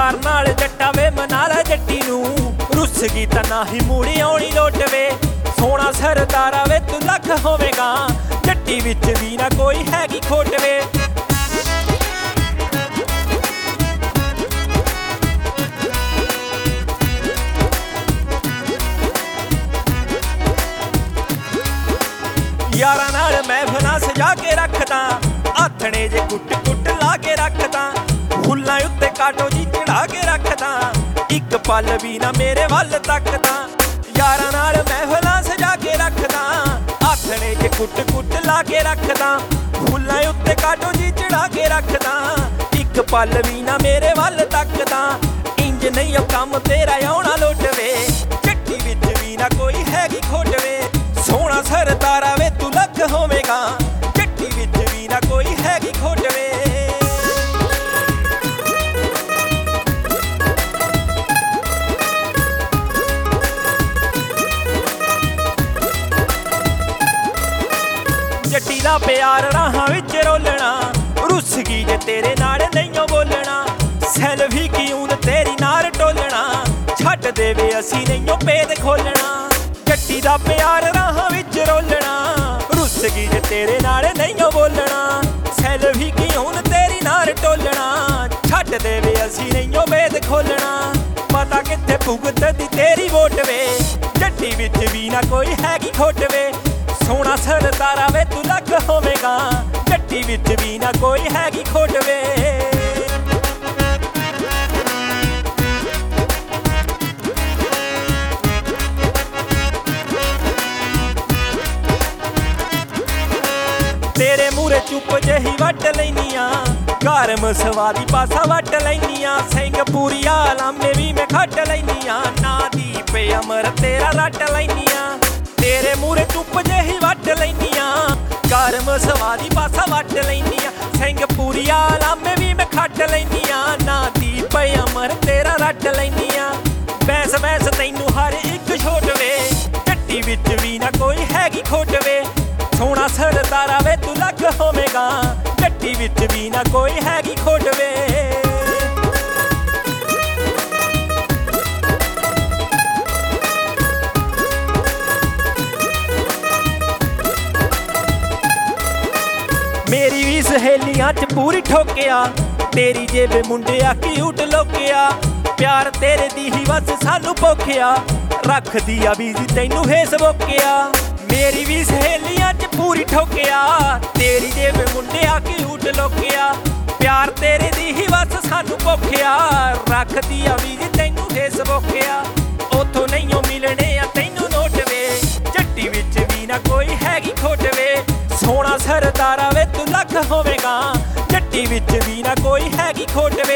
ਪਿਆਰ ਨਾਲ ਜੱਟਾ ਵੇ ਮਨਾ ਲੈ ਜੱਟੀ ਨੂੰ ਰੁੱਸ ਗਈ ਤਾਂ ਨਾ ਹੀ ਮੂੜੀ ਆਉਣੀ ਲੋਟ ਵੇ ਸੋਹਣਾ ਸਰਦਾਰਾ ਵੇ ਤੂੰ ਲੱਖ ਹੋਵੇਗਾ ਜੱਟੀ ਵਿੱਚ ਵੀ ਨਾ ਕੋਈ ਹੈਗੀ ਖੋਟ ਵੇ यारां नाल महफिलां सजा के रखदा आथणे जे कुट कुट ला के रखदा फुल्लां उत्ते काटो जी चढ़ा के रखदा इक पल भी ना मेरे वल तकदा यारां नाल महफिलां सजा के रखदा आथणे जे कुट कुट ला के रखदा फुल्लां उत्ते काटो जी चढ़ा के रखदा इक पल भी ना मेरे वल तकदा इंज नहीं काम तेरा आउणा लोटवे जट्टी विच भी ना कोई हैगी खोटवे सोहना सरदारा वे तू लख होवेगा जट्टी विच भी ना कोई हैगी खोट वे जट्टी दा प्यार राहां विच रोलना रुस गई जे तेरे नाल नहीं बोलना सैल्फी क्यूं तेरी नार टोलना छड्ड देवे असी नहीं पेद खोलना जट्टी दा प्यार राहां विच रोलना रुस गई जे तेरे नाल नहीं बोलना सैल्फी क्यूं तेरी नार टोलना छड्ड देवे असी नहीं वेद खोलना पता कित्थे भुगत दी तेरी वोट वे जट्टी विच भी ना कोई हैगी खोट वे सोहना सरदारा वे तू लख होवेगा जट्टी विच भी ना कोई हैगी खोट वे तेरे मूरे चुप जही वट लैनिया गरम सवादी पासा वट लैनिया सिंहपुरिया लामे भी मैं खट लैनिया ना दीप अमर तेरा रट लैनिया तेरे मूरे चुप जही वट लैनिया गरम सवादी पासा वट लैनिया सिंहपुरिया लामे भी मैं खट लैनिया ना दीप अमर तेरा रट लैनिया बैस बैस तैनू हर एक छोट वे जट्टी विच भी ना कोई हैगी खोट वे सोहना सरदारा वे तू लख होवेगा जट्टी विच भी ना कोई हैगी खोट वे मेरी भी सहेलियां च पूरी ठोकिया तेरी जेब मुंडिया क्यूट लोकिया प्यार तेरे दी ही बस सानू पोखिया रख दिया बीजी तैनू हेस बोकिया मेरी भी सहेलियां च पूरी ठोकिया तेरी जेब मुंडिया क्यूट लोकिया प्यार तेरे दी ही बस सानू पोखिया रख दिया बीजी तैनू हेस बोकिया उथों नहीं मिलने आ तैनू नोट वे जट्टी विच भी ना कोई हैगी खोट वे सोहना सरदारा वे तू लख होवेगा जट्टी विच भी ना कोई हैगी खोट